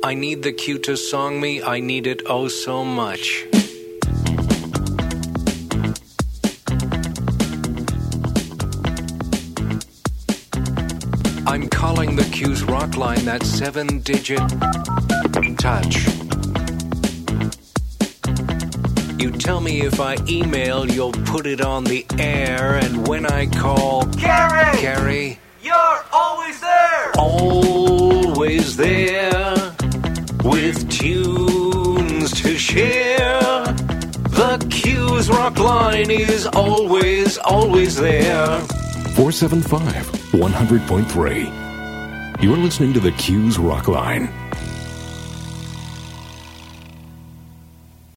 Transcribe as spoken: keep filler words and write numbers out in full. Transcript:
I need the Q to song me. I need it oh so much. I'm calling the Q's rock line, that seven-digit touch. You tell me if I email, you'll put it on the air, and when I call... Gary! Gary! You're always there! Always there, with tunes to share. The Q's rock line is always, always there. four seven five, one hundred point three. You're listening to the Q's Rock Line.